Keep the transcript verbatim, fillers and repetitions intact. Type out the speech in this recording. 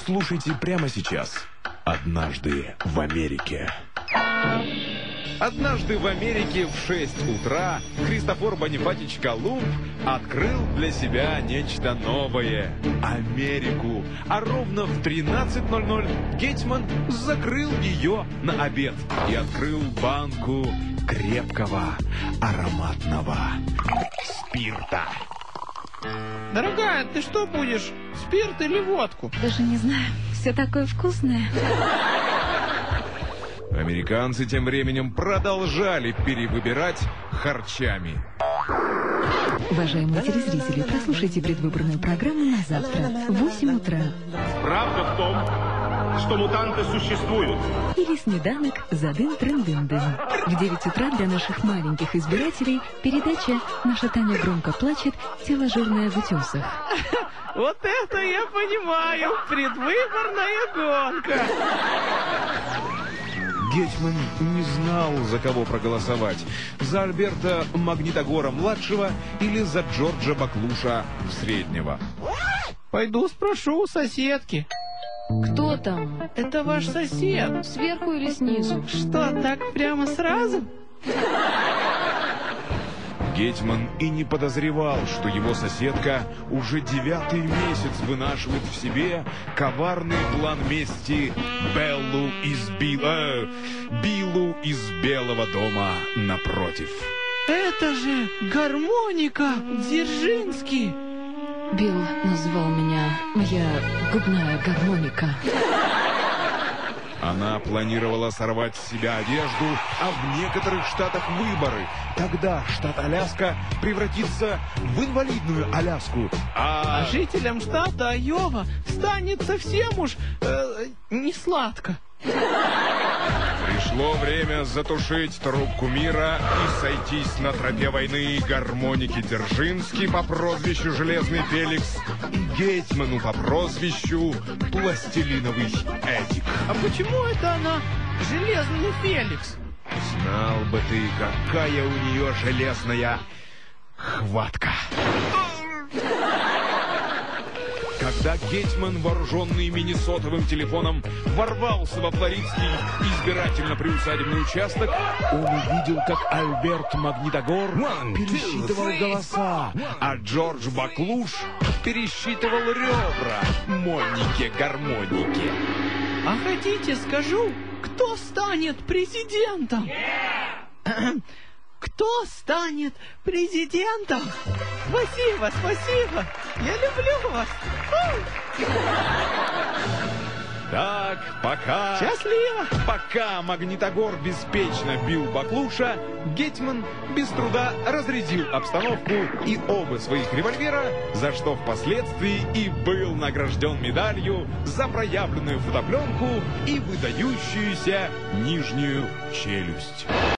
Слушайте прямо сейчас. Однажды в Америке. Однажды в Америке в шесть утра Христофор Бонифатич Колумб открыл для себя нечто новое – Америку. А ровно в тринадцать ноль ноль Гетьман закрыл ее на обед и открыл банку крепкого ароматного спирта. Дорогая, ты что будешь? Спирт или водку? Даже не знаю. Все такое вкусное. Американцы тем временем продолжали перевыбирать харчами. Уважаемые телезрители, прослушайте предвыборную программу на завтра в восемь утра. Правда в том, что мутанты существуют. Или снеданок «Задын-трын-дын-дын». В девять утра для наших маленьких избирателей передача «Наша Таня громко плачет, тело жирное в утесах». Вот это я понимаю, предвыборная гонка. Гетьман не знал, за кого проголосовать. За Альберта Магнитогора-младшего или за Джорджа Баклуша-среднего. Пойду спрошу у соседки. Кто там? Это ваш сосед. Сверху или снизу? Что, так прямо сразу? Гетьман и не подозревал, что его соседка уже девятый месяц вынашивает в себе коварный план мести Беллу из Бил... э, Биллу из Белого дома напротив. Это же гармоника Дзержинский. Билл назвал меня моя губная гармоника. Она планировала сорвать с себя одежду, а в некоторых штатах выборы. Тогда штат Аляска превратится в инвалидную Аляску. А, А жителям штата Айова станет совсем уж э, не сладко. Пришло время затушить трубку мира и сойтись на тропе войны гармоники Дзержинский по прозвищу Железный Феликс и Гетьману по прозвищу Пластилиновый Эдик. А почему это она Железный Феликс? Знал бы ты, какая у нее железная хватка. Когда Гетьман, вооруженный миннесотовым телефоном, ворвался во флоридский избирательно-приусадебный участок, он увидел, как Альберт Магнитогор пересчитывал голоса, а Джордж Баклуш пересчитывал ребра Монике-гармонике. А хотите, скажу, кто станет президентом? Кто станет президентом? Спасибо, спасибо. Я люблю вас. Так, пока... Счастливо. Пока Магнитогор беспечно бил Баклуша, Гетьман без труда разрядил обстановку и оба своих револьвера, за что впоследствии и был награжден медалью за проявленную фотопленку и выдающуюся нижнюю челюсть.